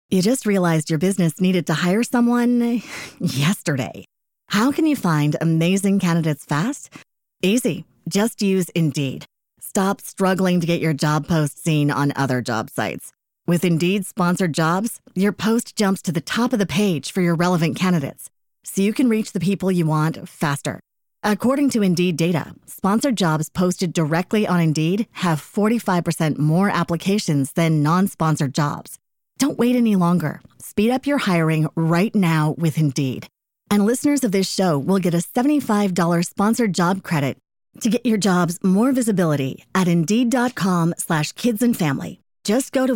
You just realized your business needed to hire someone yesterday. How can you find amazing candidates fast? Easy. Just use Indeed. Stop struggling to get your job post seen on other job sites. With Indeed sponsored jobs, your post jumps to the top of the page for your relevant candidates, so you can reach the people you want faster. According to Indeed data, sponsored jobs posted directly on Indeed have 45% more applications than non-sponsored jobs. Don't wait any longer. Speed up your hiring right now with Indeed. And listeners of this show will get a $75 sponsored job credit to get your jobs more visibility at Indeed.com/kidsandfamily. Just go to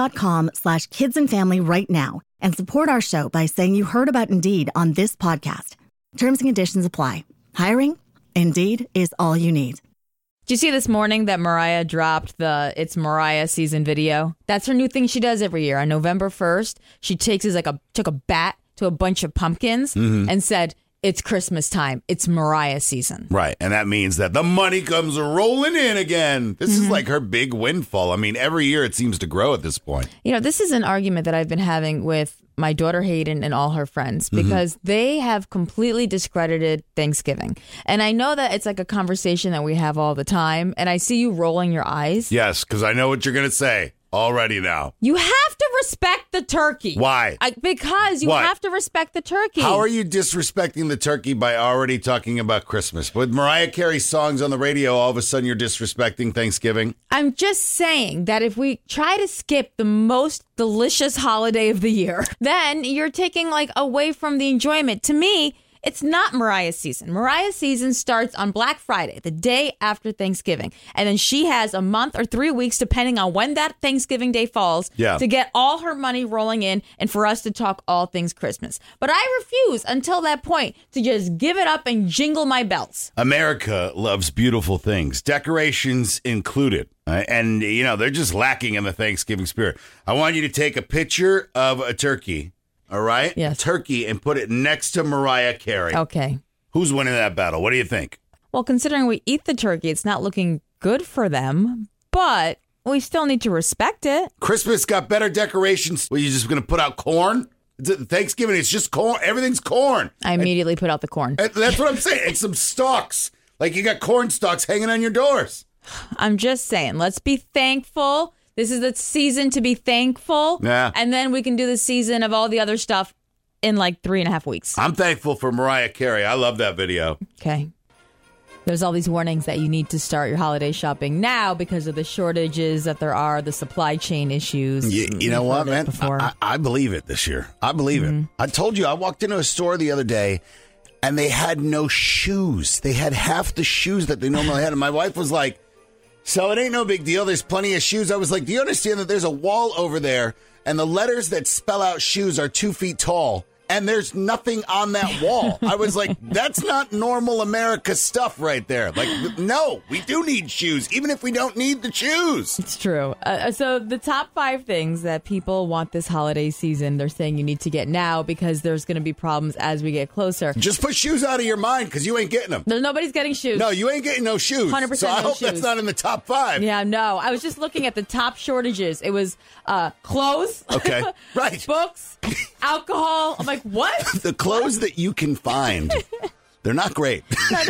Indeed.com/kidsandfamily right now and support our show by saying you heard about Indeed on this podcast. Terms and conditions apply. Hiring? Indeed is all you need. Did you see this morning that Mariah dropped the It's Mariah season video? That's her new thing she does every year. On November 1st, she took a bat to a bunch of pumpkins and said, "It's Christmas time. It's Mariah season." Right. And that means that the money comes rolling in again. This is like her big windfall. I mean, every year it seems to grow at this point. You know, this is an argument that I've been having with my daughter Hayden and all her friends because they have completely discredited Thanksgiving. And I know that it's like a conversation that we have all the time. And I see you rolling your eyes. Yes, because I know what you're going to say already now. You have to respect the turkey. Why? Because you have to respect the turkey. How are you disrespecting the turkey by already talking about Christmas? With Mariah Carey's songs on the radio, all of a sudden you're disrespecting Thanksgiving? I'm just saying that if we try to skip the most delicious holiday of the year, then you're taking away from the enjoyment. To me, it's not Mariah's season. Mariah's season starts on Black Friday, the day after Thanksgiving. And then she has a month or 3 weeks, depending on when that Thanksgiving day falls, to get all her money rolling in and for us to talk all things Christmas. But I refuse until that point to just give it up and jingle my bells. America loves beautiful things, decorations included. And, you know, they're just lacking in the Thanksgiving spirit. I want you to take a picture of a turkey. All right? Yes. Turkey, and put it next to Mariah Carey. Okay. Who's winning that battle? What do you think? Well, considering we eat the turkey, it's not looking good for them, but we still need to respect it. Christmas got better decorations. Well, you're just going to put out corn? Thanksgiving, it's just corn. Everything's corn. I immediately put out the corn. That's what I'm saying. It's some stalks. Like you got corn stalks hanging on your doors. I'm just saying, let's be thankful. This is the season to be thankful. Yeah. And then we can do the season of all the other stuff in 3.5 weeks. I'm thankful for Mariah Carey. I love that video. Okay. There's all these warnings that you need to start your holiday shopping now because of the shortages that there are, the supply chain issues. You know what, man? I believe it this year. I believe it. I told you, I walked into a store the other day and they had no shoes. They had half the shoes that they normally had. And my wife was like, "So it ain't no big deal. There's plenty of shoes." I was like, "Do you understand that there's a wall over there and the letters that spell out shoes are 2 feet tall and there's nothing on that wall?" I was like, that's not normal America stuff right there. No, we do need shoes, even if we don't need the shoes. It's true. So the top 5 things that people want this holiday season, they're saying you need to get now because there's going to be problems as we get closer. Just put shoes out of your mind because you ain't getting them. Nobody's getting shoes. No, you ain't getting no shoes. 100% So I hope shoes. that's not in the top 5. Yeah, no. I was just looking at the top shortages. It was clothes. Okay, right. Books, alcohol. I'm like, what? The clothes that you can find, they're not great.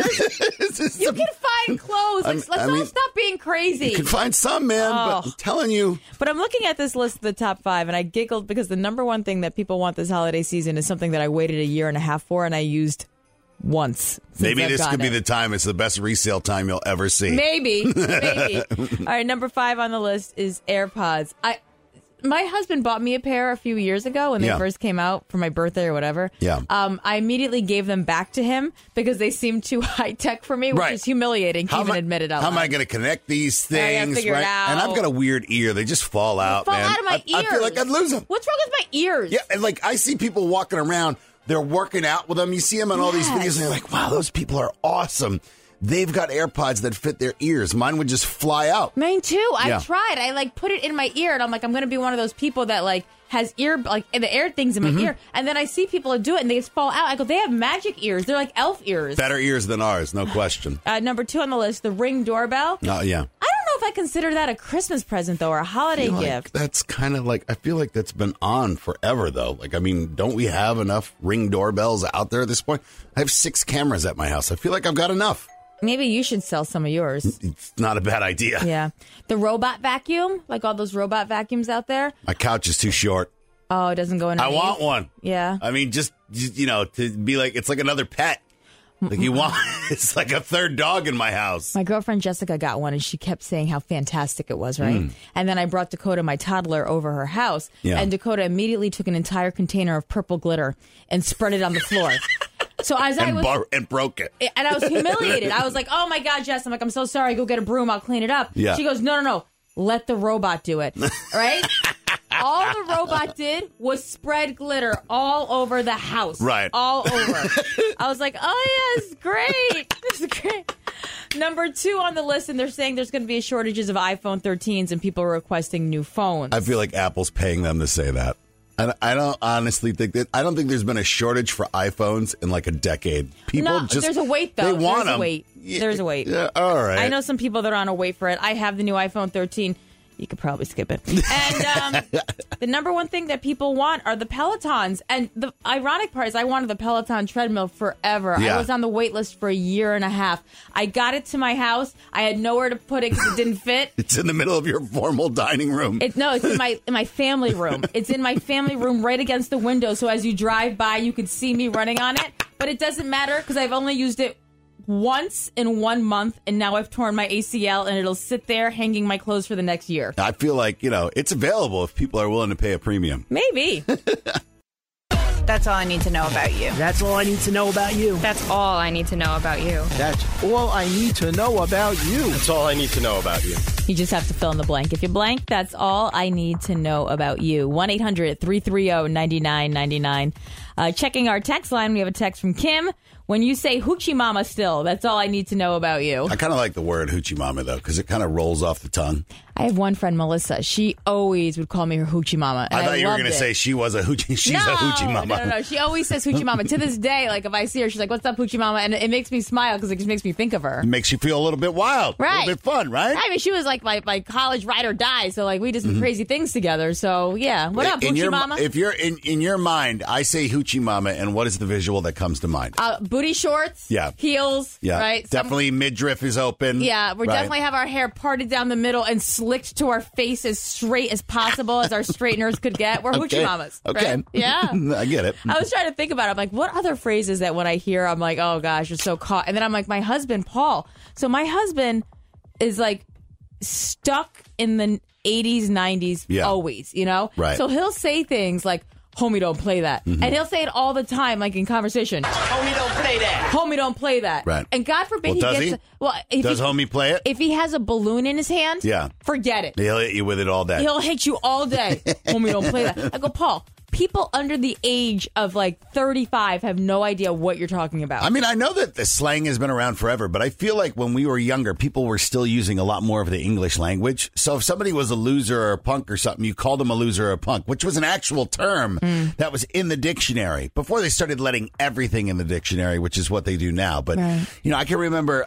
You can find clothes. Let's all stop being crazy. You can find some, man, but I'm telling you. But I'm looking at this list of the top 5, and I giggled because the number one thing that people want this holiday season is something that I waited a year and a half for, and I used once. Maybe this could be the time. It's the best resale time you'll ever see. Maybe. All right, number 5 on the list is AirPods. My husband bought me a pair a few years ago when they first came out for my birthday or whatever. Yeah. I immediately gave them back to him because they seemed too high tech for me, which is humiliating to even admit it out loud. How am I going to connect these things? Figure it out. And I've got a weird ear. They just fall out, fall man. out of my ears. I feel like I'd lose them. What's wrong with my ears? Yeah, and I see people walking around. They're working out with them. You see them on all these videos, and you're like, wow, those people are awesome. They've got AirPods that fit their ears. Mine would just fly out. Mine too. I tried. I put it in my ear, and I'm like, I'm going to be one of those people that has ear the air things in my ear, and then I see people do it, and they just fall out. I go, they have magic ears. They're like elf ears. Better ears than ours, no question. Number 2 on the list, the Ring doorbell. Oh yeah. I don't know if I consider that a Christmas present, though, or a holiday gift. That's kind of like, I feel like that's been on forever, though. Like, I mean, don't we have enough Ring doorbells out there at this point? I have 6 cameras at my house. I feel like I've got enough. Maybe you should sell some of yours. It's not a bad idea. Yeah. The robot vacuum, like all those robot vacuums out there. My couch is too short. Oh, it doesn't go in. I want one. Yeah. I mean, just, to be like, it's like another pet. Like it's like a third dog in my house. My girlfriend Jessica got one, and she kept saying how fantastic it was, right? And then I brought Dakota, my toddler, over her house, and Dakota immediately took an entire container of purple glitter and spread it on the floor. So as and broke it. And I was humiliated. I was like, oh my God, Jess. I'm like, I'm so sorry. Go get a broom. I'll clean it up. Yeah. She goes, no. Let the robot do it. Right? All the robot did was spread glitter all over the house. Right. All over. I was like, oh, yeah, it's great. This is great. Number 2 on the list, and they're saying there's going to be shortages of iPhone 13s and people are requesting new phones. I feel like Apple's paying them to say that. I don't honestly think that. I don't think there's been a shortage for iPhones in like a decade. There's a wait, though. They want there's them. A wait. Yeah, there's a wait. Yeah, all right. I know some people that are on a wait for it. I have the new iPhone 13. You could probably skip it. And the number one thing that people want are the Pelotons. And the ironic part is I wanted the Peloton treadmill forever. Yeah. I was on the wait list for a year and a half. I got it to my house. I had nowhere to put it because it didn't fit. It's in the middle of your formal dining room. It's in my family room. It's in my family room right against the window. So as you drive by, you could see me running on it. But it doesn't matter because I've only used it once in 1 month, and now I've torn my ACL, and it'll sit there hanging my clothes for the next year. I feel like, it's available if people are willing to pay a premium. Maybe. That's all I need to know about you. That's all I need to know about you. That's all I need to know about you. That's all I need to know about you. That's all I need to know about you. You just have to fill in the blank. If you blank, that's all I need to know about you. 1-800-330-9999. Checking our text line, we have a text from Kim. When you say hoochie mama still, that's all I need to know about you. I kind of like the word hoochie mama, though, because it kind of rolls off the tongue. I have one friend, Melissa. She always would call me her hoochie mama. And I thought you were going to say she was a hoochie. She's a hoochie mama. No. She always says hoochie mama. To this day, like if I see her, she's like, "What's up, hoochie mama?" And it makes me smile because it just makes me think of her. It makes you feel a little bit wild, right? A little bit fun, right? I mean, she was like my college ride or die. So like we did some crazy things together. So yeah, what up, hoochie mama? If you're in your mind, I say hoochie mama, and what is the visual that comes to mind? Booty shorts, heels, right? Definitely midriff is open. Yeah, we definitely have our hair parted down the middle and slicked to our face as straight as possible as our straighteners could get. We're hoochie mamas. Okay. Right? Yeah. I get it. I was trying to think about it. I'm like, what other phrases that when I hear, I'm like, oh gosh, you're so caught. And then I'm like, my husband, Paul. So my husband is like stuck in the 80s, 90s, always, Right. So he'll say things like, homie, don't play that. And he'll say it all the time, like in conversation. Homie, don't play that. Homie, don't play that. Right. And God forbid Well, he does gets... he? Well, Does homie play it? If he has a balloon in his hand, forget it. He'll hit you with it all day. He'll hit you all day. Homie, don't play that. I go, Paul, people under the age of like 35 have no idea what you're talking about. I mean, I know that the slang has been around forever, but I feel like when we were younger, people were still using a lot more of the English language. So if somebody was a loser or a punk or something, you called them a loser or a punk, which was an actual term that was in the dictionary before they started letting everything in the dictionary, which is what they do now. But, I can remember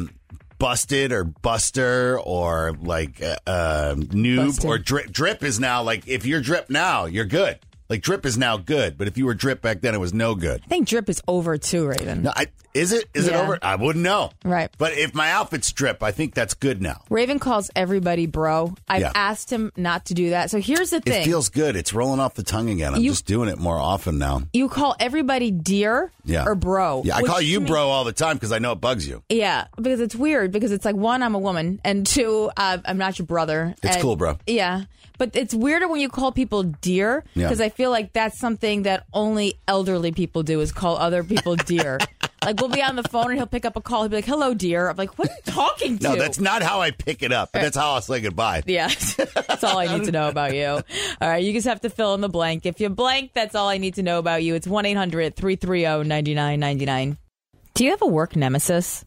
busted or buster or like noob busted. Or drip. Drip is now like, if you're drip now, you're good. Like, drip is now good, but if you were drip back then, it was no good. I think drip is over too, Raven. No, is it? Is it over? I wouldn't know. Right. But if my outfit's drip, I think that's good now. Raven calls everybody bro. I've asked him not to do that. So here's the thing. It feels good. It's rolling off the tongue again. I'm just doing it more often now. You call everybody dear or bro. Yeah, I call you bro all the time because I know it bugs you. Yeah, because it's weird. Because it's like, one, I'm a woman, and two, I'm not your brother. It's cool, bro. Yeah. But it's weirder when you call people dear, because I feel like that's something that only elderly people do, is call other people dear. Like, we'll be on the phone and he'll pick up a call. He'll be like, hello, dear. I'm like, what are you talking to? No, that's not how I pick it up. But that's how I'll say goodbye. Yeah, that's all I need to know about you. All right, you just have to fill in the blank. If you blank, that's all I need to know about you. It's 1-800-330-9999. Do you have a work nemesis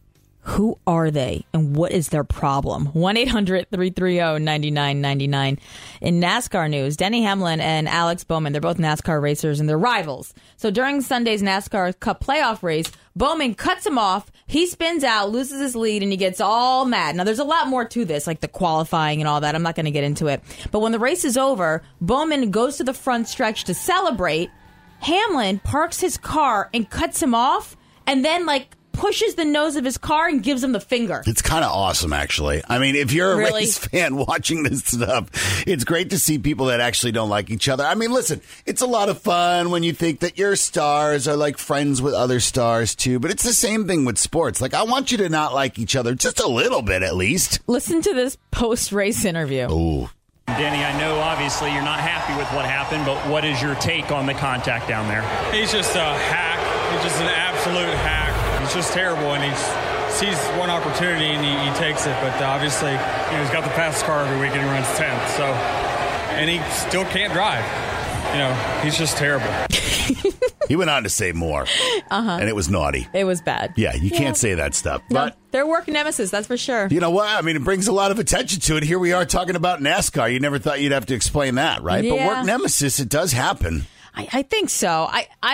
Who are they and what is their problem? 1-800-330-9999. In NASCAR news, Denny Hamlin and Alex Bowman, they're both NASCAR racers and they're rivals. So during Sunday's NASCAR Cup playoff race, Bowman cuts him off. He spins out, loses his lead, and he gets all mad. Now, there's a lot more to this, like the qualifying and all that. I'm not going to get into it. But when the race is over, Bowman goes to the front stretch to celebrate. Hamlin parks his car and cuts him off and then, pushes the nose of his car and gives him the finger. It's kind of awesome, actually. I mean, if you're a Really? race fan watching this stuff, it's great to see people that actually don't like each other. I mean, listen, it's a lot of fun when you think that your stars are like friends with other stars, too. But it's the same thing with sports. I want you to not like each other just a little bit, at least. Listen to this post-race interview. Ooh. Denny, I know obviously you're not happy with what happened, but what is your take on the contact down there? He's just a hack. He's just an absolute hack. He's just terrible, and he sees one opportunity and he takes it. But obviously, he's got the fastest car every week and he runs 10th. So, and he still can't drive. He's just terrible. He went on to say more, and it was naughty. It was bad. Yeah, you can't say that stuff. No, But they're work nemesis, that's for sure. you know what? I mean, it brings a lot of attention to it. Here we are talking about NASCAR. You never thought you'd have to explain that, right? But Yeah. work nemesis, it does happen. I think so.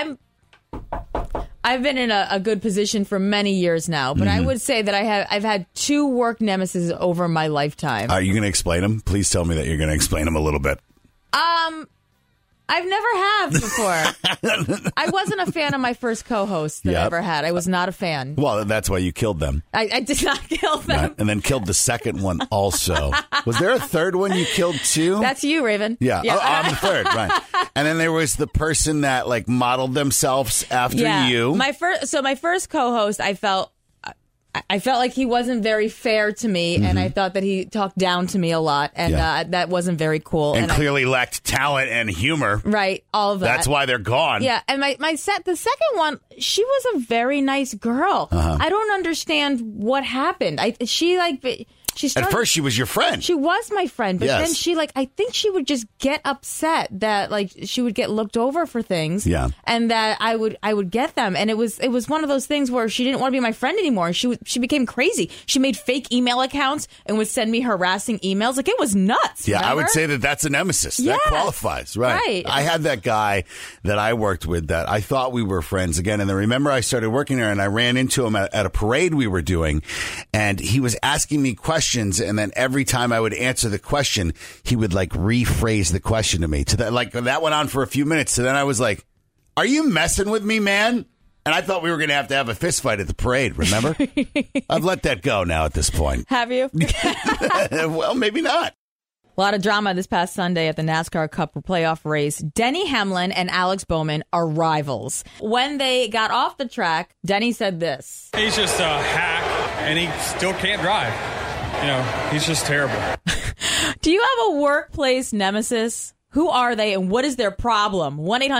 I've been in a good position for many years now, but I would say that I've had two work nemesis over my lifetime. Are you going to explain them? Please tell me that you're going to explain them a little bit. I've never have before. I wasn't a fan of my first co-host that I Yep. ever had. I was not a fan. Well, that's why you killed them. I did not kill them. Right? And then killed the second one also. Was there a third one you killed too? That's you, Raven. Yeah. Oh, I'm the third, right. And then there was the person that modeled themselves after you. My first co-host, I felt like he wasn't very fair to me, and I thought that he talked down to me a lot, and that wasn't very cool. And clearly lacked talent and humor. Right, all of that. That's why they're gone. Yeah, and the second one, she was a very nice girl. I don't understand what happened. She started, At first, she was your friend. She was my friend, but Yes. then she I think she would just get upset that she would get looked over for things. Yeah. And that I would get them, and it was one of those things where she didn't want to be my friend anymore. She became crazy. She made fake email accounts and would send me harassing emails. It was nuts. Yeah, I remember? would say that's a nemesis. Yes. That qualifies, right? I had that guy that I worked with that I thought we were friends again. And then remember I started working there and I ran into him at a parade we were doing. And he was asking me questions. And then every time I would answer the question, he would rephrase the question to me. That went on for a few minutes. So then I was like, are you messing with me, man? And I thought we were going to have a fist fight at the parade, remember? I've let that go now at this point. Have you? Well, maybe not. A lot of drama this past Sunday at the NASCAR Cup playoff race. Denny Hamlin and Alex Bowman are rivals. When they got off the track, Denny said this. He's just a hack, and he still can't drive. He's just terrible. Do you have a workplace nemesis? Who are they and what is their problem?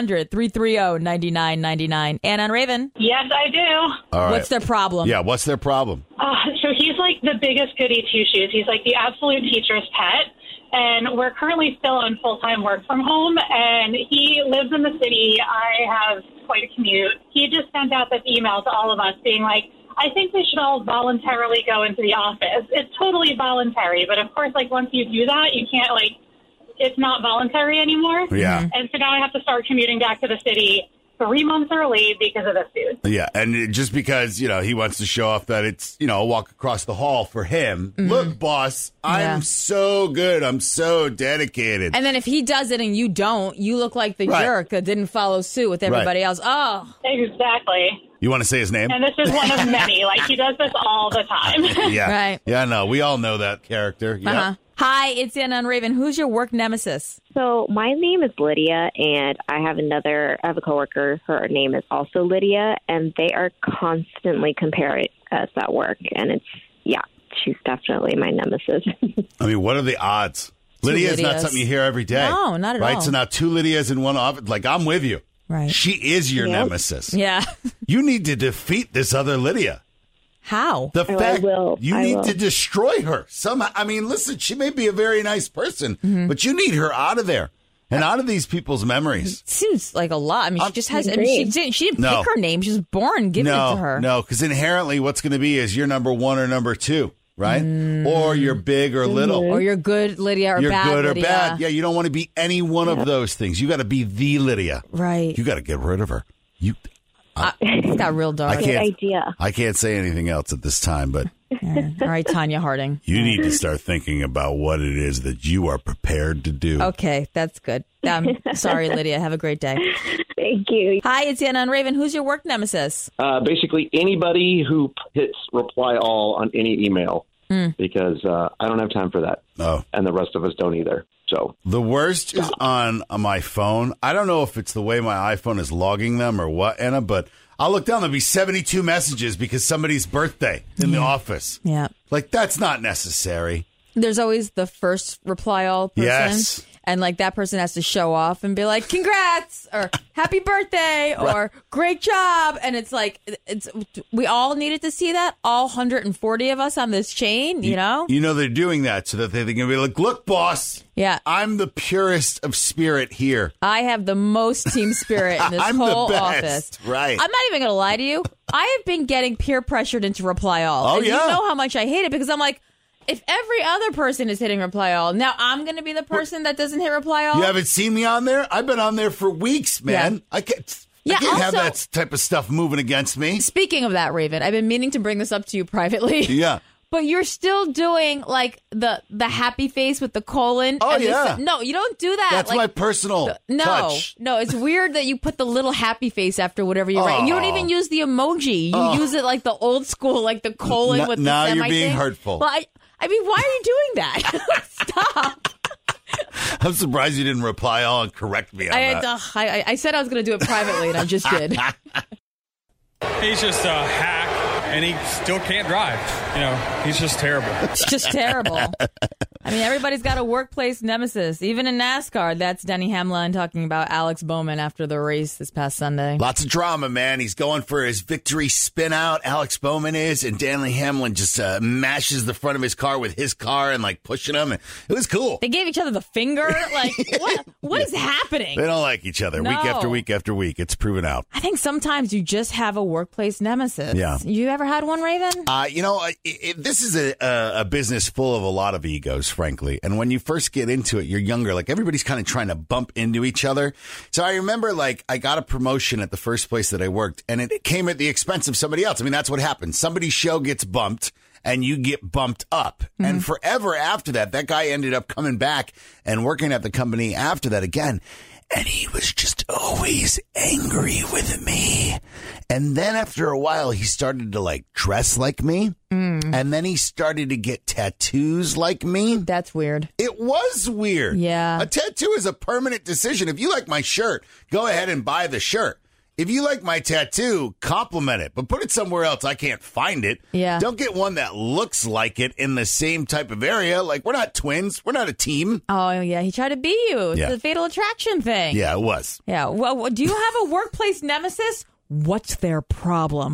1-800-330-9999. Anna and Raven. Yes, I do. All right. What's their problem? Yeah, what's their problem? So he's the biggest goody two-shoes. He's the absolute teacher's pet. And we're currently still on full-time work from home. And he lives in the city. I have quite a commute. He just sent out this email to all of us being I think we should all voluntarily go into the office. It's totally voluntary. But, of course, once you do that, you can't, it's not voluntary anymore. Yeah. And so now I have to start commuting back to the city 3 months early because of this dude. Yeah, and just because, he wants to show off that it's, a walk across the hall for him. Mm-hmm. Look, boss, I'm so good. I'm so dedicated. And then if he does it and you don't, you look like the jerk that didn't follow suit with everybody else. Oh. Exactly. You want to say his name? And this is one of many. He does this all the time. Yeah. Right. Yeah, no, we all know that character. Yeah. Uh-huh. Hi, it's Anna and Raven. Who's your work nemesis? So my name is Lydia, and I have a coworker. Her name is also Lydia, and they are constantly comparing us at work. And she's definitely my nemesis. I mean, what are the odds? Lydia is not something you hear every day. No, not at all. Right? So now two Lydias in one office. I'm with you. Right. She is your nemesis. Yeah. You need to defeat this other Lydia. How? The fact you I need will. to destroy her somehow. I mean, listen, she may be a very nice person, but you need her out of there. And out of these people's memories. Seems like a lot. I mean, she just has. I mean, she didn't pick her name. She was born giving it to her. No, because inherently, what's going to be is you're number one or number two, right? Or you're big or little, or you're good, Lydia, or you're bad, good or Lydia. bad. Yeah, you don't want to be any one of those things. You got to be the Lydia, right? You got to get rid of her. It's got real dark. Good idea. I can't say anything else at this time, but. Yeah. All right, Tanya Harding. You need to start thinking about what it is that you are prepared to do. Okay, that's good. Sorry, Lydia. Have a great day. Thank you. Hi, it's Anna and Raven. Who's your work nemesis? Basically, anybody who hits reply all on any email, because I don't have time for that. Oh. And the rest of us don't either. So the worst is on my phone. I don't know if it's the way my iPhone is logging them or what, Anna, but I'll look down. There'll be 72 messages because somebody's birthday in the office. Yeah. Like, that's not necessary. There's always the first reply all person. Yes. And like that person has to show off and be like, congrats, or happy birthday, or great job. And it's like, we all needed to see that, all 140 of us on this chain, you know? You know, they're doing that so that they can be like, look, boss. Yeah. I'm the purest of spirit here. I have the most team spirit in this I'm whole the best. office. Right. I'm not even going to lie to you. I have been getting peer pressured into reply all. Oh, and yeah. You know how much I hate it because I'm like, if every other person is hitting reply all, now I'm going to be the person that doesn't hit reply all. You haven't seen me on there? I've been on there for weeks, man. Yeah. I can't also, have that type of stuff moving against me. Speaking of that, Raven, I've been meaning to bring this up to you privately. Yeah. But you're still doing like the happy face with the colon. Oh, and yeah. No, you don't do that. That's like, my personal touch. No, it's weird that you put the little happy face after whatever you write. And you don't even use the emoji. You use it like the old school, like the colon with the now semi you're being thing. hurtful. Well, I mean, why are you doing that? Stop. I'm surprised you didn't reply all and correct me on that. I said I was going to do it privately, and I just did. He's just a hack, and he still can't drive. You know, he's just terrible. It's just terrible. I mean, everybody's got a workplace nemesis. Even in NASCAR, that's Denny Hamlin talking about Alex Bowman after the race this past Sunday. Lots of drama, man. He's going for his victory spin out. Alex Bowman is, and Denny Hamlin just mashes the front of his car with his car and like pushing him. It was cool. They gave each other the finger. Like, what is happening? They don't like each other. No. Week after week after week. It's proven out. I think sometimes you just have a workplace nemesis. Yeah. You ever had one, Raven? This is a business full of a lot of egos, frankly. And when you first get into it, you're younger. Like, everybody's kind of trying to bump into each other. So I remember, like, I got a promotion at the first place that I worked, and it came at the expense of somebody else. I mean, that's what happens. Somebody's show gets bumped, and you get bumped up. Mm-hmm. And forever after that, that guy ended up coming back and working at the company after that again. And he was just always angry with me. And then after a while, he started to like dress like me. And then he started to get tattoos like me. That's weird. It was weird. Yeah. A tattoo is a permanent decision. If you like my shirt, go ahead and buy the shirt. If you like my tattoo, compliment it, but put it somewhere else. I can't find it. Yeah. Don't get one that looks like it in the same type of area. Like, we're not twins. We're not a team. Oh, yeah. He tried to be you. It's Yeah. the fatal attraction thing. Yeah, it was. Yeah. Well, do you have a workplace nemesis? What's their problem?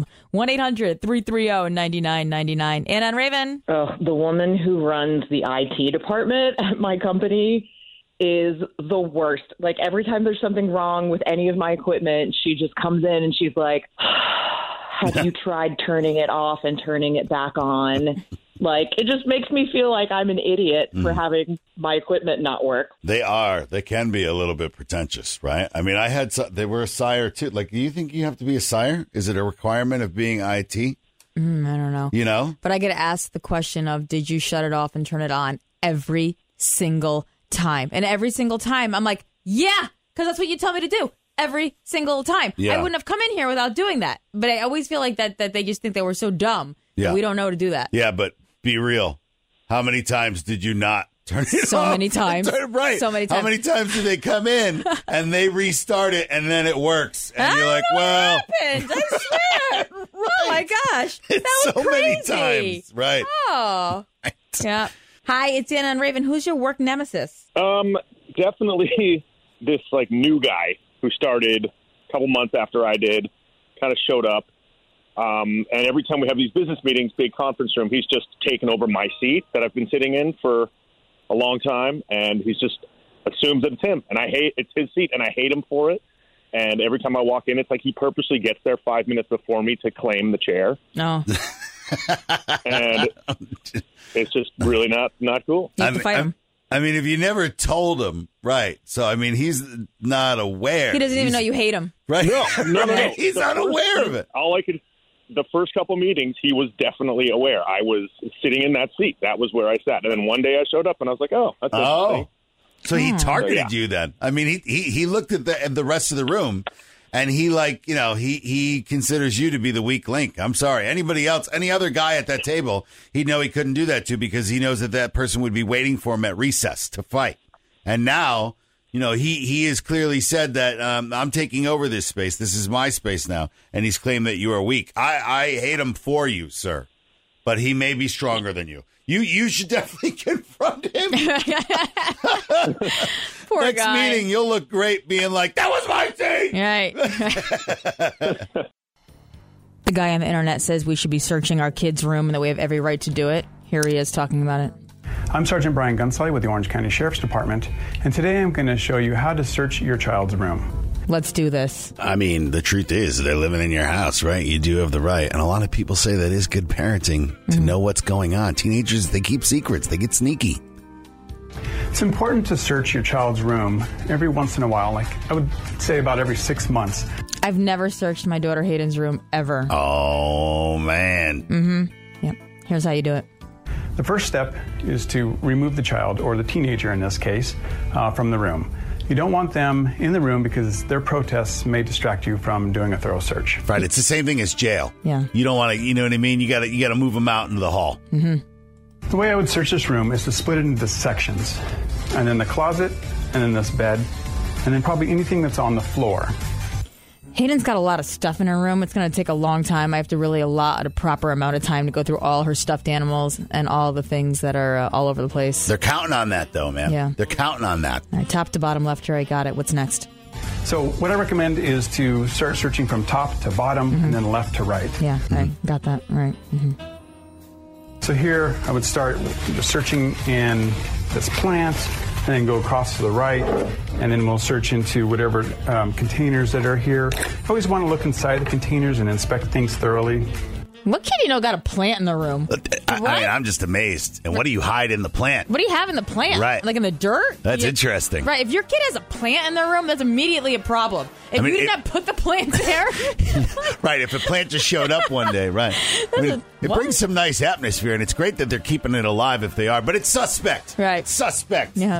1-800-330-9999. Anna and Raven. The woman who runs the IT department at my company is the worst. Like, every time there's something wrong with any of my equipment, she just comes in and she's like, have you tried turning it off and turning it back on? Like, it just makes me feel like I'm an idiot for having my equipment not work. They are. They can be a little bit pretentious, right? I mean, they were a sire too. Like, do you think you have to be a sire? Is it a requirement of being IT? I don't know. You know? But I get asked the question of, did you shut it off and turn it on every single time? And every single time I'm like, yeah, because that's what you tell me to do every single time. Yeah. I wouldn't have come in here without doing that. But I always feel like that they just think that we're so dumb. Yeah. That we don't know to do that. Yeah, but be real. How many times did you not turn it off? So many times. Right. So many times. How many times do they come in and they restart it and then it works? And you're like, well. Happened. I swear. Oh my gosh. That was so crazy. many times. Right. Oh. Yeah. Hi, it's Anna and Raven. Who's your work nemesis? Definitely this like new guy who started a couple months after I did, kind of showed up. And every time we have these business meetings, big conference room, he's just taken over my seat that I've been sitting in for a long time. And he's just assumes that it's him, and it's his seat, and I hate him for it. And every time I walk in, it's like he purposely gets there 5 minutes before me to claim the chair. No. And it's just really not cool. You have to fight him. I mean, if you never told him, right? So, I mean, he's not aware. He doesn't even know you hate him. Right? No. He's unaware of it. The first couple meetings, he was definitely aware. I was sitting in that seat. That was where I sat. And then one day I showed up and I was like, oh, that's interesting. So he targeted you then. I mean, he looked at the rest of the room, and he considers you to be the weak link. I'm sorry. Anybody else, any other guy at that table, he'd know he couldn't do that to because he knows that person would be waiting for him at recess to fight. And now, he has clearly said that I'm taking over this space. This is my space now. And he's claimed that you are weak. I hate him for you, sir. But he may be stronger than you. You should definitely confront him. Poor Next guy. meeting, you'll look great being like, that was my seat. Right. The guy on the internet says we should be searching our kids' room and that we have every right to do it. Here he is talking about it. I'm Sergeant Brian Gunsley with the Orange County Sheriff's Department, and today I'm going to show you how to search your child's room. Let's do this. I mean, the truth is they're living in your house, right? You do have the right. And a lot of people say that is good parenting to know what's going on. Teenagers, they keep secrets. They get sneaky. It's important to search your child's room every once in a while, like I would say about every 6 months. I've never searched my daughter Hayden's room ever. Oh, man. Mm-hmm. Yep. Here's how you do it. The first step is to remove the child, or the teenager in this case, from the room. You don't want them in the room because their protests may distract you from doing a thorough search. Right. It's the same thing as jail. Yeah. You don't want to, you know what I mean? You got to move them out into the hall. Mm-hmm. The way I would search this room is to split it into sections. And then the closet, and then this bed, and then probably anything that's on the floor. Hayden's got a lot of stuff in her room. It's going to take a long time. I have to really allot a proper amount of time to go through all her stuffed animals and all the things that are all over the place. They're counting on that, though, man. Yeah. They're counting on that. All right, top to bottom, left to right. Got it. What's next? So what I recommend is to start searching from top to bottom and then left to right. Yeah, right. Got that. All right. Mm-hmm. So here I would start searching in this plant, and then go across to the right, and then we'll search into whatever containers that are here. I always want to look inside the containers and inspect things thoroughly. What kid got a plant in the room? I mean, I'm just amazed. And what do you hide in the plant? What do you have in the plant? Right. Like in the dirt? That's interesting. Right. If your kid has a plant in their room, that's immediately a problem. If you did not put the plant there. Right. If a plant just showed up one day, right. I mean, it brings some nice atmosphere, and it's great that they're keeping it alive if they are, but it's suspect. Right. Suspect. Yeah.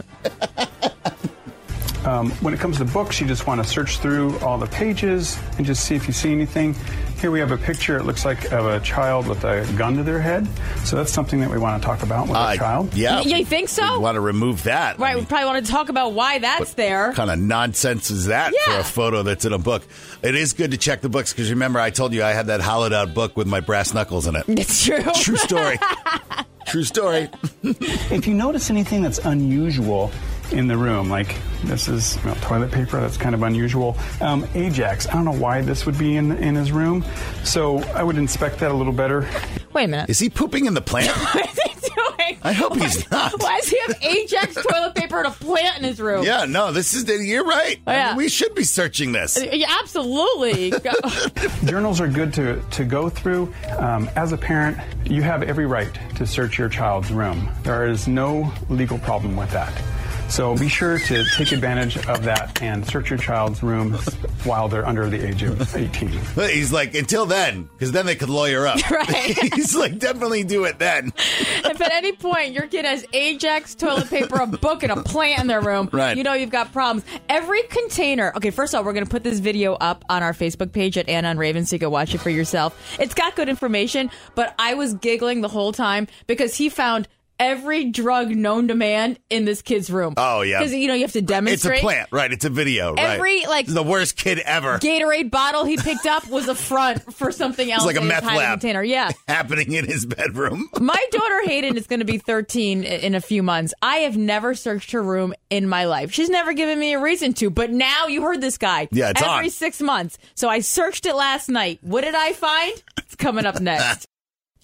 When it comes to books, you just want to search through all the pages and just see if you see anything. Here we have a picture, it looks like, of a child with a gun to their head. So that's something that we want to talk about with a child. Yeah. You think so? We want to remove that. Right. We probably want to talk about why that's there. What kind of nonsense is that for a photo that's in a book? It is good to check the books because remember I told you I had that hollowed out book with my brass knuckles in it. It's true. True story. True story. If you notice anything that's unusual in the room, like this is toilet paper, that's kind of unusual. Ajax, I don't know why this would be in his room, so I would inspect that a little better. Wait a minute. Is he pooping in the plant? What is he doing? I hope he's not. Why does he have Ajax toilet paper and a plant in his room? Yeah, no, you're right. Oh, yeah. I mean, we should be searching this. Yeah, absolutely. Journals are good to go through. As a parent, you have every right to search your child's room. There is no legal problem with that. So be sure to take advantage of that and search your child's room while they're under the age of 18. He's like, until then, because then they could lawyer up. Right. He's like, definitely do it then. If at any point your kid has Ajax toilet paper, a book, and a plant in their room, right. You know you've got problems. Every container. Okay, first of all, we're going to put this video up on our Facebook page at Anna and Raven so you can watch it for yourself. It's got good information, but I was giggling the whole time because he found every drug known to man in this kid's room. Oh, yeah. Because, you have to demonstrate. It's a plant, right? It's a video, every, right? He's the worst kid ever. Gatorade bottle he picked up was a front for something else. It's like a in meth his hiding lab container. Yeah. happening in his bedroom. My daughter Hayden is going to be 13 in a few months. I have never searched her room in my life. She's never given me a reason to, but now you heard this guy. Yeah, it's every on. 6 months. So I searched it last night. What did I find? It's coming up next.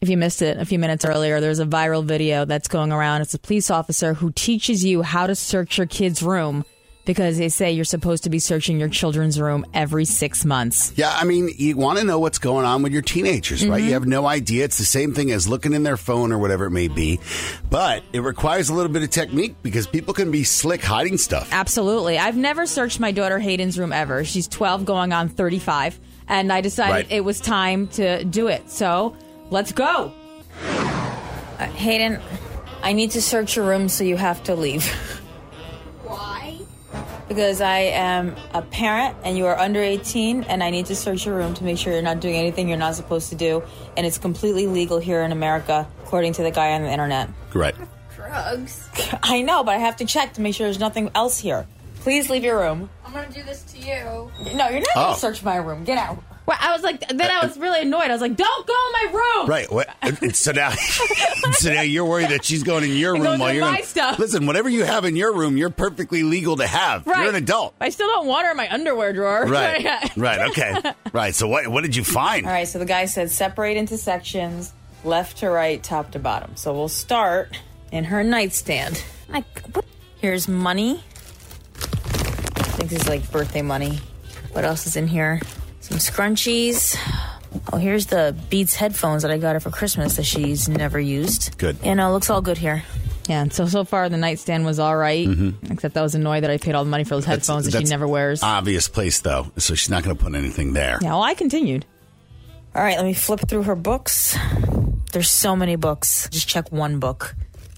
If you missed it a few minutes earlier, there's a viral video that's going around. It's a police officer who teaches you how to search your kid's room because they say you're supposed to be searching your children's room every 6 months. Yeah, I mean, you want to know what's going on with your teenagers, right? You have no idea. It's the same thing as looking in their phone or whatever it may be. But it requires a little bit of technique because people can be slick hiding stuff. Absolutely. I've never searched my daughter Hayden's room ever. She's 12 going on 35. And I decided it was time to do it. So let's go. Hayden, I need to search your room, so you have to leave. Why? Because I am a parent and you are under 18 and I need to search your room to make sure you're not doing anything you're not supposed to do. And it's completely legal here in America, according to the guy on the internet. Right. Drugs. I know, but I have to check to make sure there's nothing else here. Please leave your room. I'm going to do this to you. No, you're not going to search my room. Get out. Well, I was like, then I was really annoyed. I was like, don't go in my room. Right. So now you're worried that she's going in your room while you're my stuff. Listen, whatever you have in your room, you're perfectly legal to have. Right. You're an adult. I still don't want her in my underwear drawer. Right. Right. Okay. Right. So what did you find? All right. So the guy said separate into sections, left to right, top to bottom. So we'll start in her nightstand. Here's money. I think this is like birthday money. What else is in here? Some scrunchies. Oh, here's the Beats headphones that I got her for Christmas that she's never used. Good. And it looks all good here. Yeah, and so far the nightstand was all right, except I was annoyed that I paid all the money for those headphones that she never wears. Obvious place, though, so she's not going to put anything there. Yeah, well, I continued. All right, let me flip through her books. There's so many books. Just check one book.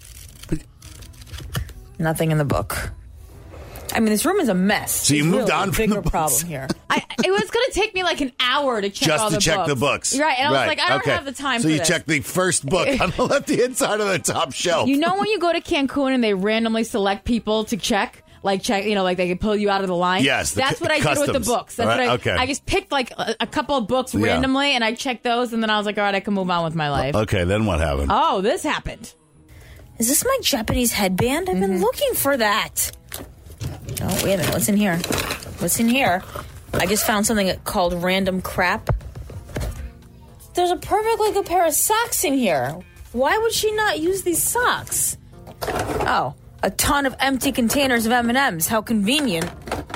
Nothing in the book. I mean, this room is a mess. So you moved on from the books. Problem here. It was going to take me like an hour to check all the books. Just to check the books. Right, and I was like, I don't have the time for this. So you checked the first book on the left-hand side of the top shelf. You know when you go to Cancun and they randomly select people to check? Like they can pull you out of the line? Yes. That's what I did with the books. That's what I just picked like a couple of books randomly and I checked those and then I was like, all right, I can move on with my life. Okay, then what happened? Oh, this happened. Is this my Japanese headband? I've been looking for that. Oh, wait a minute. What's in here? What's in here? I just found something called random crap. There's a perfectly good pair of socks in here. Why would she not use these socks? Oh, a ton of empty containers of M&Ms. How convenient.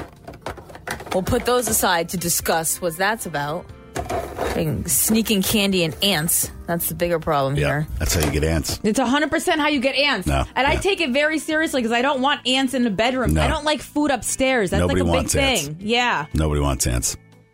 We'll put those aside to discuss what that's about. Sneaking candy and ants. That's the bigger problem here. That's how you get ants. It's 100% how you get ants. No, and I take it very seriously because I don't want ants in the bedroom. No. I don't like food upstairs. That's Nobody like a big wants thing. Ants. Yeah. Nobody wants ants.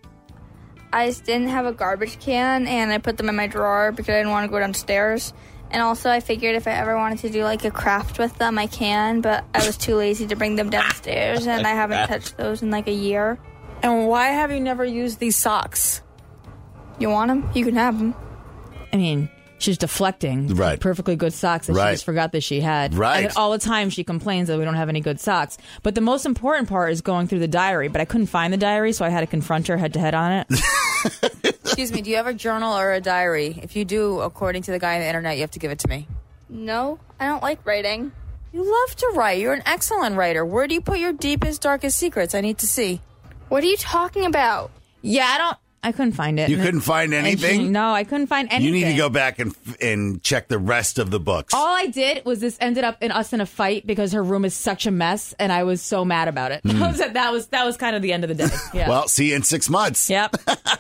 I just didn't have a garbage can, and I put them in my drawer because I didn't want to go downstairs. And also, I figured if I ever wanted to do like a craft with them, I can, but I was too lazy to bring them downstairs, and I haven't touched those in like a year. And why have you never used these socks? You want them? You can have them. I mean, she's deflecting. Right. Perfectly good socks that she just forgot that she had. Right. And then all the time she complains that we don't have any good socks. But the most important part is going through the diary. But I couldn't find the diary, so I had to confront her head-to-head on it. Excuse me, do you have a journal or a diary? If you do, according to the guy on the internet, you have to give it to me. No, I don't like writing. You love to write. You're an excellent writer. Where do you put your deepest, darkest secrets? I need to see. What are you talking about? Yeah, I couldn't find it. You couldn't find anything? No, I couldn't find anything. You need to go back and check the rest of the books. All I did was this ended up in us in a fight because her room is such a mess, and I was so mad about it. That was kind of the end of the day. Yeah. Well, see you in 6 months. Yep.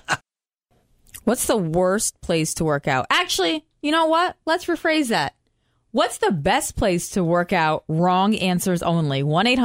What's the worst place to work out? Actually, you know what? Let's rephrase that. What's the best place to work out? Wrong answers only.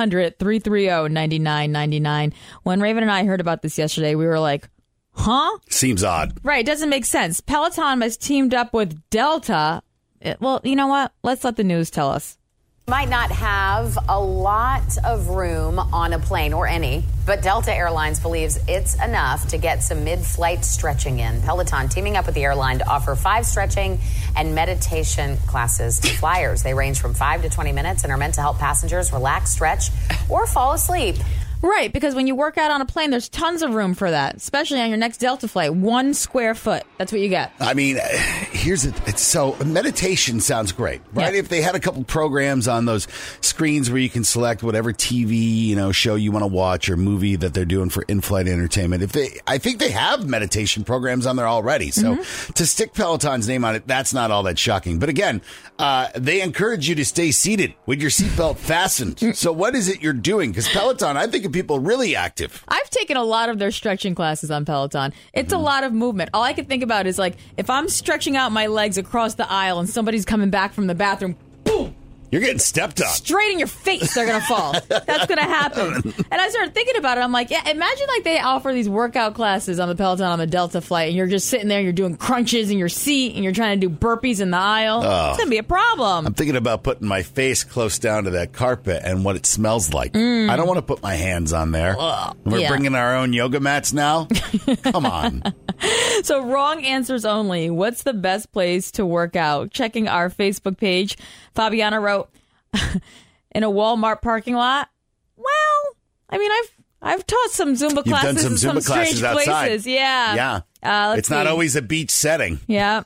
1-800-330-9999. When Raven and I heard about this yesterday, we were like, huh? Seems odd. Right. It doesn't make sense. Peloton has teamed up with Delta. Well, you know what? Let's let the news tell us. Might not have a lot of room on a plane or any, but Delta Airlines believes it's enough to get some mid-flight stretching in. Peloton teaming up with the airline to offer 5 stretching and meditation classes to flyers. They range from 5 to 20 minutes and are meant to help passengers relax, stretch, or fall asleep. Right, because when you work out on a plane, there's tons of room for that, especially on your next Delta flight. 1 square foot. That's what you get. I mean, so meditation sounds great, right? If they had a couple programs on those screens where you can select whatever TV, show you want to watch or movie that they're doing for in-flight entertainment. I think they have meditation programs on there already. So to stick Peloton's name on it, that's not all that shocking. But again, they encourage you to stay seated with your seatbelt fastened. So what is it you're doing? Because Peloton, I think of people really active. I've taken a lot of their stretching classes on Peloton. It's a lot of movement. All I can think about is like if I'm stretching out my legs across the aisle and somebody's coming back from the bathroom, boom! You're getting stepped on. Straight in your face, they're going to fall. That's going to happen. And I started thinking about it. I'm like, yeah, imagine like they offer these workout classes on the Peloton on the Delta flight, and you're just sitting there, and you're doing crunches in your seat, and you're trying to do burpees in the aisle. It's going to be a problem. I'm thinking about putting my face close down to that carpet and what it smells like. I don't want to put my hands on there. We're bringing our own yoga mats now? Come on. So wrong answers only. What's the best place to work out? Checking our Facebook page, Fabiana wrote, in a Walmart parking lot. Well, I mean, I've taught some Zumba classes in some strange places. Yeah. It's not always a beach setting. Yeah.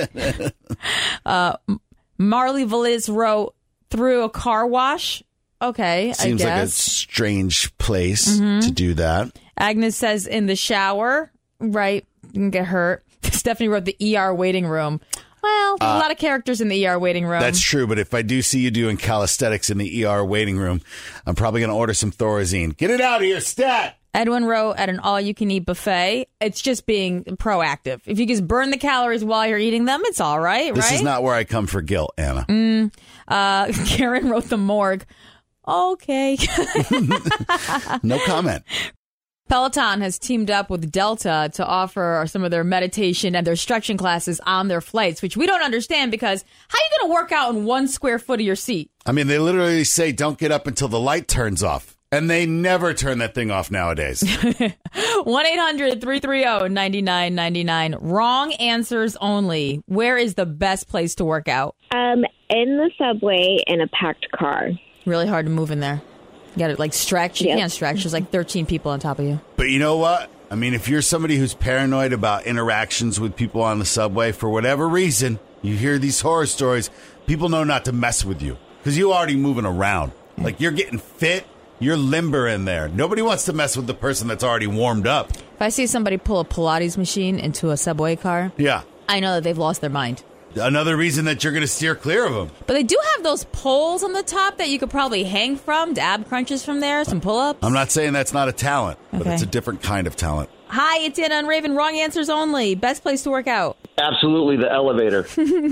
Marley Valiz wrote, through a car wash. Okay, Seems I guess. like a strange place to do that. Agnes says in the shower. Right. You can get hurt. Stephanie wrote the ER waiting room. Well, a lot of characters in the ER waiting room. That's true, but if I do see you doing calisthenics in the ER waiting room, I'm probably going to order some Thorazine. Get it out of here, stat! Edwin wrote at an all-you-can-eat buffet. It's just being proactive. If you just burn the calories while you're eating them, it's all right, This is not where I come for guilt, Anna. Karen wrote the morgue. Okay. No comment. Peloton has teamed up with Delta to offer some of their meditation and their stretching classes on their flights, which we don't understand because how are you going to work out in 1 square foot of your seat? I mean, they literally say don't get up until the light turns off. And they never turn that thing off nowadays. 1-800-330-9999. Wrong answers only. Where is the best place to work out? In the subway in a packed car. Really hard to move in there. You got to like stretch. You can't stretch. There's like 13 people on top of you. But you know what? I mean, if you're somebody who's paranoid about interactions with people on the subway, for whatever reason, you hear these horror stories, people know not to mess with you because you're already moving around. Like you're getting fit. You're limber in there. Nobody wants to mess with the person that's already warmed up. If I see somebody pull a Pilates machine into a subway car, I know that they've lost their mind. Another reason that you're going to steer clear of them. But they do have those poles on the top that you could probably hang from, ab crunches from there, some pull-ups. I'm not saying that's not a talent, but it's a different kind of talent. Hi, it's Anna and Raven. Wrong answers only. Best place to work out. Absolutely the elevator.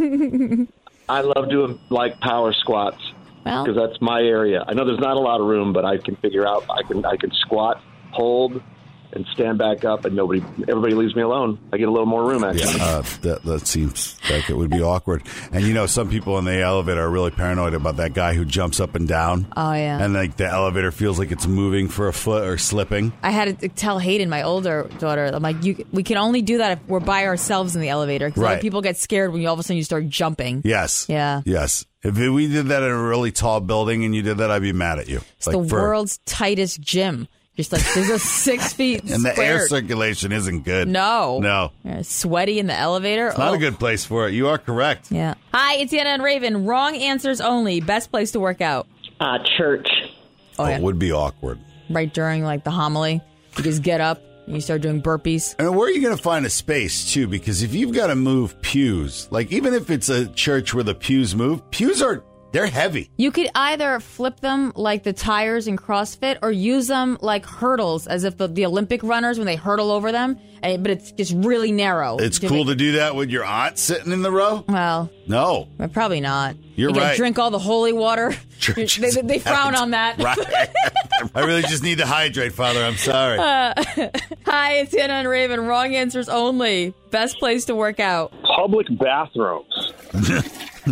I love doing like power squats because that's my area. I know there's not a lot of room, but I can figure out I can squat, hold, and stand back up, and everybody leaves me alone. I get a little more room, actually. Yeah, that seems like it would be awkward. And, some people in the elevator are really paranoid about that guy who jumps up and down. Oh, yeah. And, like, the elevator feels like it's moving for a foot or slipping. I had to tell Hayden, my older daughter, I'm like, we can only do that if we're by ourselves in the elevator. Because like, people get scared when all of a sudden you start jumping. Yes. Yeah. Yes. If we did that in a really tall building and you did that, I'd be mad at you. It's like the world's tightest gym. Just like there's a 6 feet and the squared. air circulation isn't good. No. You're sweaty in the elevator. It's not a good place for it. You are correct. Yeah. Hi, it's Anna and Raven. Wrong answers only. Best place to work out. Church. It would be awkward. Right during like the homily. You just get up and you start doing burpees. And where are you going to find a space too? Because if you've got to move pews, like even if it's a church where the pews move, they're heavy. You could either flip them like the tires in CrossFit or use them like hurdles, as if the Olympic runners when they hurdle over them, but it's just really narrow. It's cool to do that with your aunt sitting in the row? Well, no. Probably not. You're right. Drink all the holy water. They frown on that. Right. I really just need to hydrate, Father. I'm sorry. Hi, it's Anna and Raven. Wrong answers only. Best place to work out. Public bathrooms.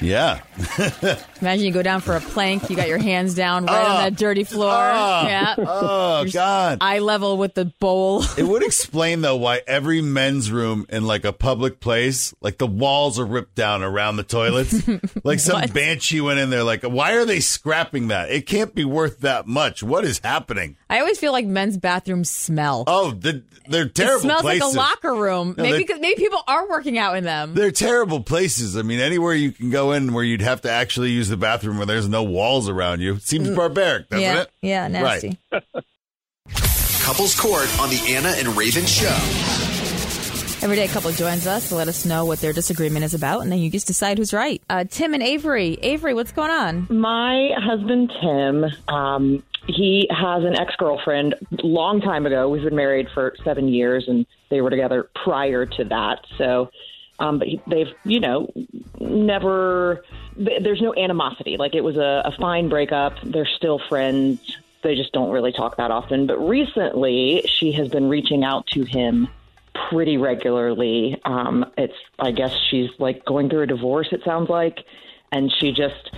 Yeah. Imagine you go down for a plank. You got your hands down right on that dirty floor. Yeah. Oh, God. Eye level with the bowl. It would explain, though, why every men's room in, like, a public place, like, the walls are ripped down around the toilets. Like, some banshee went in there. Like, why are they scrapping that? It can't be worth that much. What is happening? I always feel like men's bathrooms smell. Oh, they're terrible it smells places. like a locker room. No, maybe people are working out in them. They're terrible places. I mean, anywhere you can go in where you'd have to actually use the bathroom where there's no walls around you. Seems barbaric, doesn't it? Yeah, nasty. Right. Couples Court on the Anna and Raven Show. Every day a couple joins us to let us know what their disagreement is about, and then you just decide who's right. Tim and Avery. Avery, what's going on? My husband, Tim, he has an ex-girlfriend long time ago. We've been married for 7 years, and they were together prior to that. So, but they've, never, there's no animosity. Like, it was a fine breakup. They're still friends. They just don't really talk that often. But recently, she has been reaching out to him pretty regularly. I guess she's like going through a divorce, it sounds like. And she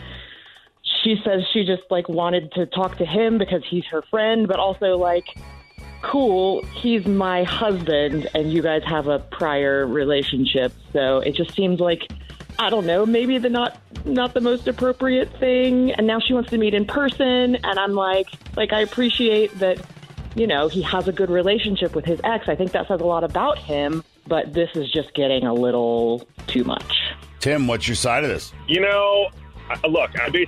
says she just like wanted to talk to him because he's her friend, but also like, cool, he's my husband and you guys have a prior relationship. So it just seems like, I don't know, maybe not the most appropriate thing. And now she wants to meet in person. And I'm like I appreciate that, he has a good relationship with his ex. I think that says a lot about him, but this is just getting a little too much. Tim, what's your side of this? Look,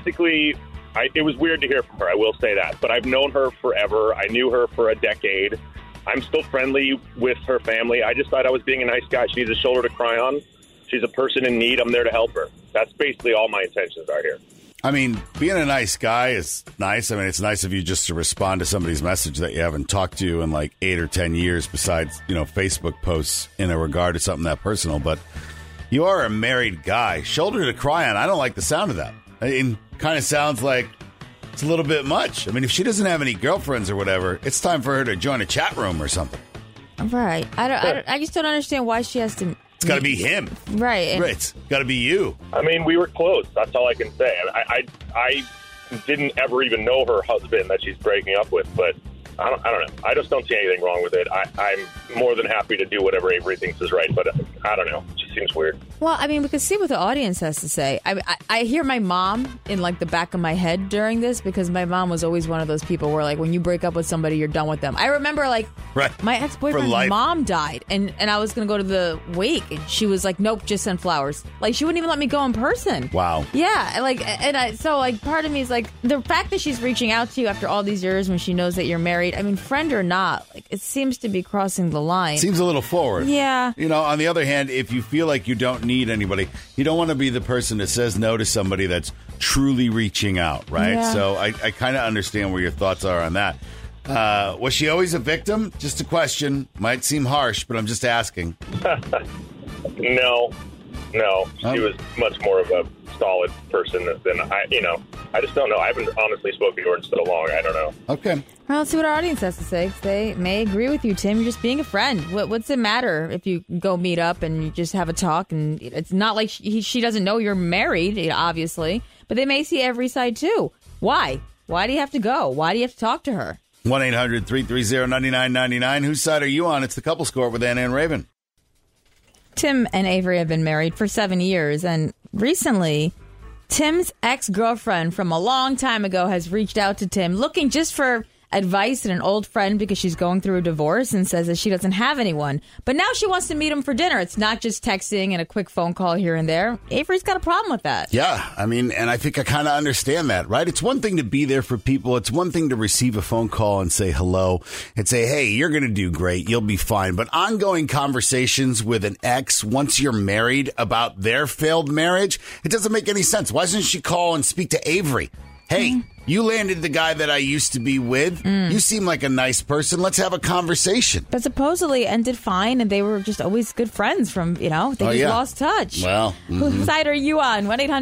it was weird to hear from her. I will say that, but I've known her forever. I knew her for a decade. I'm still friendly with her family. I just thought I was being a nice guy. She needs a shoulder to cry on. She's a person in need. I'm there to help her. That's basically all my intentions are here. I mean, being a nice guy is nice. I mean, it's nice of you just to respond to somebody's message that you haven't talked to in like 8 or 10 years besides, Facebook posts in a regard to something that personal. But you are a married guy. Shoulder to cry on. I don't like the sound of that. It kind of sounds like it's a little bit much. I mean, if she doesn't have any girlfriends or whatever, it's time for her to join a chat room or something. Right. I just don't understand why she has to... It's got to be him. Right. Right. It's got to be you. I mean, we were close. That's all I can say. I didn't ever even know her husband that she's breaking up with, but I don't know. I just don't see anything wrong with it. I'm more than happy to do whatever Avery thinks is right, but I don't know. It just seems weird. Well, I mean, we can see what the audience has to say. I hear my mom in like the back of my head during this because my mom was always one of those people where like when you break up with somebody, you're done with them. I remember like my ex-boyfriend's mom died and I was going to go to the wake and she was like, nope, just send flowers. Like she wouldn't even let me go in person. Wow. Yeah. So part of me is like the fact that she's reaching out to you after all these years when she knows that you're married. I mean, friend or not, like it seems to be crossing the line. Seems a little forward. Yeah. On the other hand, if you feel like you don't need anybody, you don't want to be the person that says no to somebody that's truly reaching out, right? Yeah. So I kind of understand where your thoughts are on that. Was she always a victim? Just a question. Might seem harsh, but I'm just asking. No. She was much more of a solid person than I just don't know. I haven't honestly spoken to her in so long. I don't know. Okay. Well, let's see what our audience has to say. They may agree with you, Tim. You're just being a friend. What's it matter if you go meet up and you just have a talk? And it's not like she doesn't know you're married, obviously. But they may see every side, too. Why? Why do you have to go? Why do you have to talk to her? 1-800-330-9999. Whose side are you on? It's the Couples Court with Anna and Raven. Tim and Avery have been married for 7 years, and recently, Tim's ex-girlfriend from a long time ago has reached out to Tim looking just for advice and an old friend because she's going through a divorce and says that she doesn't have anyone. But now she wants to meet him for dinner. It's not just texting and a quick phone call here and there. Avery's got a problem with that. Yeah, I mean, and I think I kind of understand that, right? It's one thing to be there for people. It's one thing to receive a phone call and say hello and say, hey, you're going to do great. You'll be fine. But ongoing conversations with an ex once you're married about their failed marriage, it doesn't make any sense. Why doesn't she call and speak to Avery? Hey, you landed the guy that I used to be with. You seem like a nice person. Let's have a conversation. But supposedly ended fine, and they were just always good friends from, they lost touch. Well. Whose side are you on?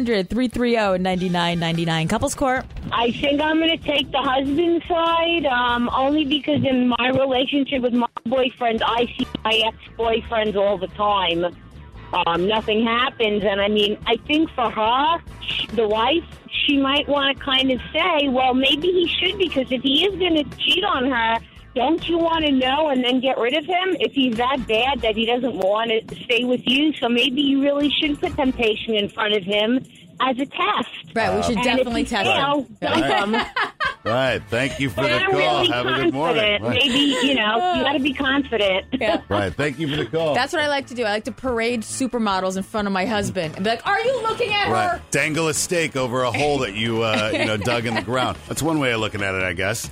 1-800-330-9999. Couples Court. I think I'm going to take the husband's side, only because in my relationship with my boyfriend, I see my ex-boyfriends all the time. nothing happens. And I mean, I think for her, the wife, she might want to kind of say, well, maybe he should, because if he is going to cheat on her, don't you want to know and then get rid of him if he's that bad that he doesn't want to stay with you? So maybe you really should put temptation in front of him as a test. Right, we should definitely test him. Right, thank you for the call. Really have a good morning. Right. Maybe, you got to be confident. Yeah. Right, thank you for the call. That's what I like to do. I like to parade supermodels in front of my husband and be like, are you looking at her? Dangle a steak over a hole that you dug in the ground. That's one way of looking at it, I guess.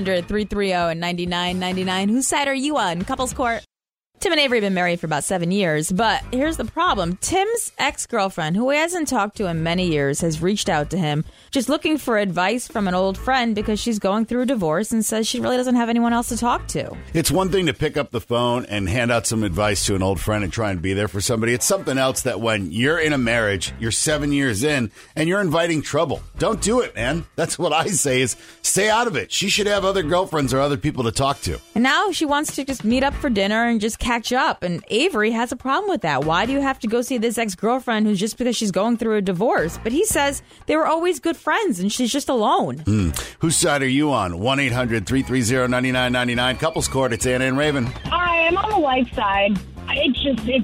1-800-330-9999. Whose side are you on? Couples Court. Tim and Avery have been married for about 7 years, but here's the problem. Tim's ex-girlfriend, who he hasn't talked to in many years, has reached out to him just looking for advice from an old friend because she's going through a divorce and says she really doesn't have anyone else to talk to. It's one thing to pick up the phone and hand out some advice to an old friend and try and be there for somebody. It's something else that when you're in a marriage, you're 7 years in, and you're inviting trouble. Don't do it, man. That's what I say is stay out of it. She should have other girlfriends or other people to talk to. And now she wants to just meet up for dinner and just catch up. And Avery has a problem with that. Why do you have to go see this ex-girlfriend who's just because she's going through a divorce? But he says they were always good friends and she's just alone. Whose side are you on? 1-800-330-9999. Couples Court. It's Anna and Raven. Hi, I'm on the wife's side. It's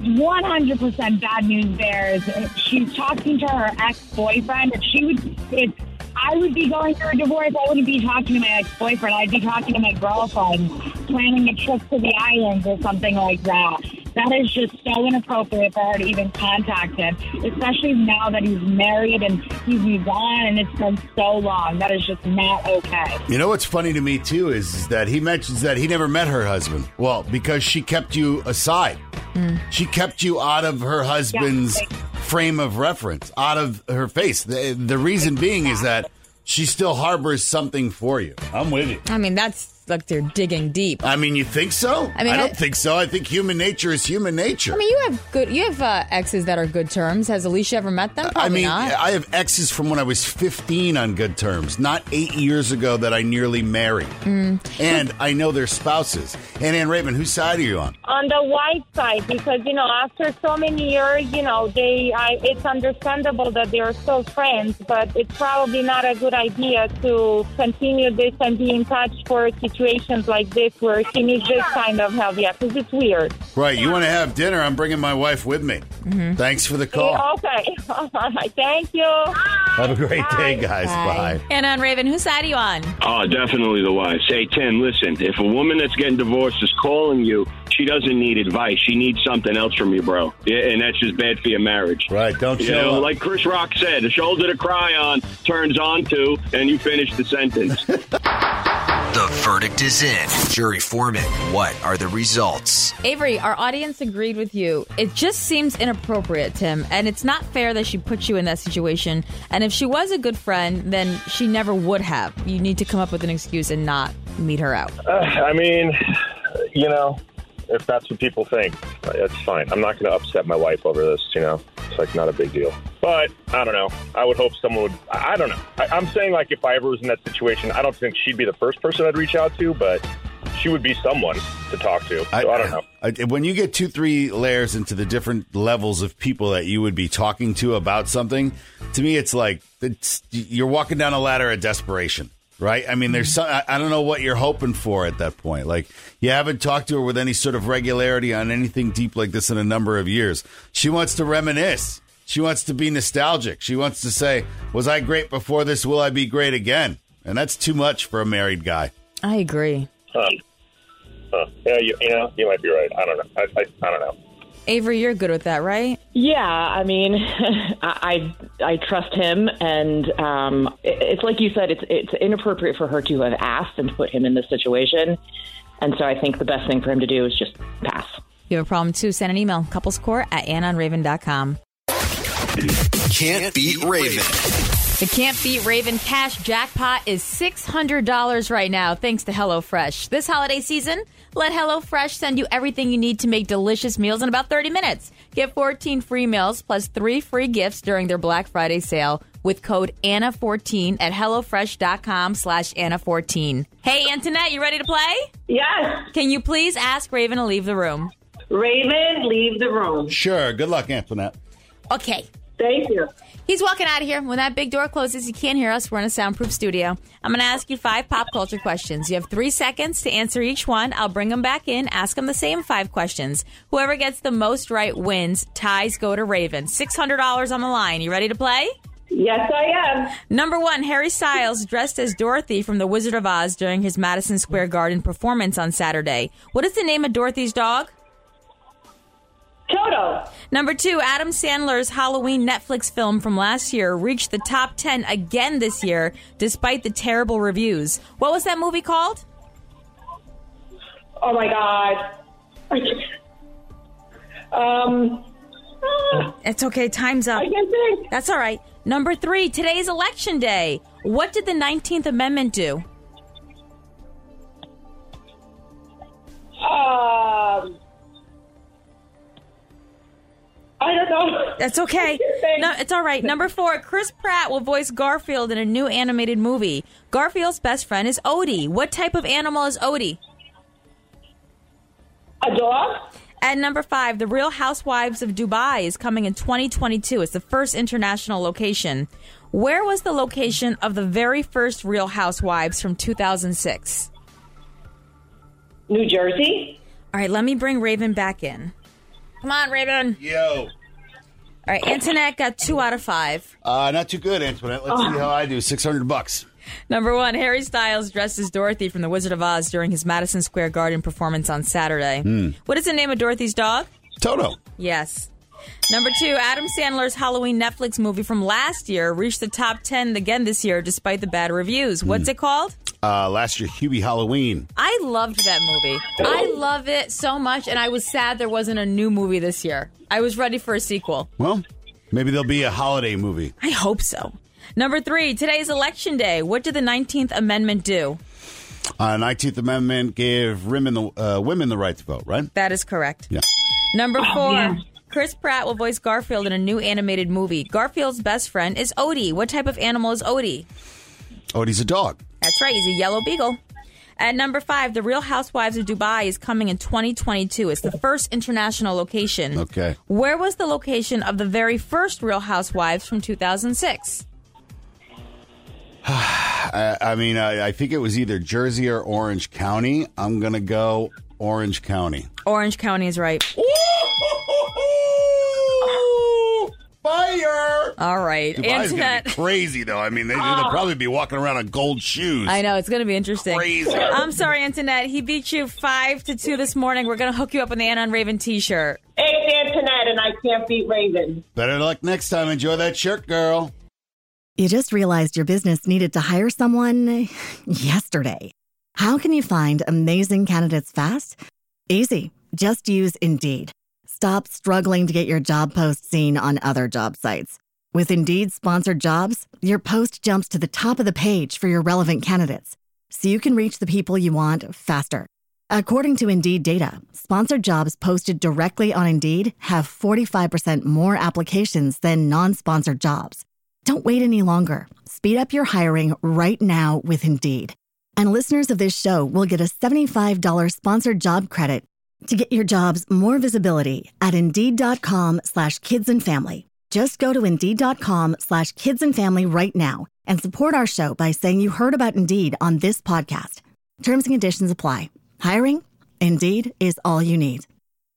100% bad news bears. She's talking to her ex-boyfriend. If I would be going through a divorce, I wouldn't be talking to my ex-boyfriend. I'd be talking to my girlfriend, planning a trip to the islands or something like that. That is just so inappropriate for her to even contact him, especially now that he's married and he's moved on and it's been so long. That is just not okay. You know what's funny to me, too, is that he mentions that he never met her husband. Well, because she kept you aside. She kept you out of her husband's frame of reference, out of her face. The reason being is that she still harbors something for you. I'm with you. I mean, that's like they're digging deep. I mean, you think so? I don't think so. I think human nature is human nature. I mean, you have exes that are good terms. Has Alicia ever met them? Probably not. I have exes from when I was 15 on good terms, not 8 years ago that I nearly married. And I know their spouses. And Ann Raven, whose side are you on? On the wife side, because, after so many years, it's understandable that they're still friends, but it's probably not a good idea to continue this and be in touch for situations like this where she needs this kind of help, because it's weird. Right. You want to have dinner? I'm bringing my wife with me. Thanks for the call. Okay. All right. Thank you. Have a great day, guys. Bye. Anna and Raven, whose side are you on? Oh, definitely the wife. Say, Tim, listen, if a woman that's getting divorced is calling you, she doesn't need advice. She needs something else from you, bro. Yeah, and that's just bad for your marriage. Right. Don't show up. Like Chris Rock said, a shoulder to cry on turns on to, and you finish the sentence. The verdict is in. Jury foreman, what are the results? Avery, our audience agreed with you. It just seems inappropriate, Tim, and it's not fair that she put you in that situation. And if she was a good friend, then she never would have. You need to come up with an excuse and not meet her out. I mean, if that's what people think, that's fine. I'm not going to upset my wife over this, It's like not a big deal. But I don't know. I would hope someone would. I don't know. I'm saying like if I ever was in that situation, I don't think she'd be the first person I'd reach out to, but she would be someone to talk to. So I don't know. When you get 2-3 layers into the different levels of people that you would be talking to about something, to me, it's like you're walking down a ladder of desperation. Right? I mean, there's I don't know what you're hoping for at that point. Like, you haven't talked to her with any sort of regularity on anything deep like this in a number of years. She wants to reminisce. She wants to be nostalgic. She wants to say, was I great before this? Will I be great again? And that's too much for a married guy. I agree. Yeah, you might be right. I don't know. I don't know. Avery, you're good with that, right? Yeah, I mean, I trust him, and it's like you said, it's inappropriate for her to have asked and put him in this situation, and so I think the best thing for him to do is just pass. You have a problem too? Send an email, couplescourt@AnnaandRaven.com. Can't beat Raven. The Can't Beat Raven cash jackpot is $600 right now, thanks to HelloFresh. This holiday season, let HelloFresh send you everything you need to make delicious meals in about 30 minutes. Get 14 free meals plus 3 free gifts during their Black Friday sale with code Anna14 at HelloFresh.com/Anna14. Hey, Antoinette, you ready to play? Yes. Can you please ask Raven to leave the room? Raven, leave the room. Sure. Good luck, Antoinette. Okay. Thank you. He's walking out of here. When that big door closes, you can't hear us. We're in a soundproof studio. I'm going to ask you 5 pop culture questions. You have 3 seconds to answer each one. I'll bring them back in, ask them the same 5 questions. Whoever gets the most right wins. Ties go to Raven. $600 on the line. You ready to play? Yes, I am. Number 1, Harry Styles dressed as Dorothy from The Wizard of Oz during his Madison Square Garden performance on Saturday. What is the name of Dorothy's dog? Toto. Number 2, Adam Sandler's Halloween Netflix film from last year reached the top 10 again this year, despite the terrible reviews. What was that movie called? Oh, my God. It's okay. Time's up. I can't think. That's all right. Number 3, today's Election Day. What did the 19th Amendment do? I don't know. That's okay. No, it's all right. Number 4, Chris Pratt will voice Garfield in a new animated movie. Garfield's best friend is Odie. What type of animal is Odie? A dog. At number 5, The Real Housewives of Dubai is coming in 2022. It's the first international location. Where was the location of the very first Real Housewives from 2006? New Jersey. All right, let me bring Raven back in. Come on, Raven. Yo. All right, Antoinette got 2 out of 5. Not too good, Antoinette. Let's see how I do. $600. Number 1, Harry Styles dressed as Dorothy from The Wizard of Oz during his Madison Square Garden performance on Saturday. What is the name of Dorothy's dog? Toto. Yes. Number 2, Adam Sandler's Halloween Netflix movie from last year reached the top 10 again this year despite the bad reviews. What's it called? Last year, Hubie Halloween. I loved that movie. I love it so much, and I was sad there wasn't a new movie this year. I was ready for a sequel. Well, maybe there'll be a holiday movie. I hope so. Number 3, today's Election Day. What did the 19th Amendment do? 19th Amendment gave women the right to vote, right? That is correct. Yeah. Number 4, Chris Pratt will voice Garfield in a new animated movie. Garfield's best friend is Odie. What type of animal is Odie? Odie's a dog. That's right. He's a yellow beagle. At number 5, The Real Housewives of Dubai is coming in 2022. It's the first international location. Okay. Where was the location of the very first Real Housewives from 2006? I think it was either Jersey or Orange County. I'm going to go Orange County. Orange County is right. Fire! All right. Dubai's going to be crazy, though. I mean, they'll probably be walking around on gold shoes. I know. It's going to be interesting. Crazy. I'm sorry, Antoinette. He beat you 5-2 this morning. We're going to hook you up with the Anna and Raven t-shirt. It's Antoinette, and I can't beat Raven. Better luck next time. Enjoy that shirt, girl. You just realized your business needed to hire someone yesterday. How can you find amazing candidates fast? Easy. Just use Indeed. Stop struggling to get your job post seen on other job sites. With Indeed sponsored jobs, your post jumps to the top of the page for your relevant candidates, so you can reach the people you want faster. According to Indeed data, sponsored jobs posted directly on Indeed have 45% more applications than non-sponsored jobs. Don't wait any longer. Speed up your hiring right now with Indeed. And listeners of this show will get a $75 sponsored job credit to get your jobs more visibility at Indeed.com/kidsandfamily. Just go to Indeed.com/kidsandfamily right now and support our show by saying you heard about Indeed on this podcast. Terms and conditions apply. Hiring? Indeed is all you need.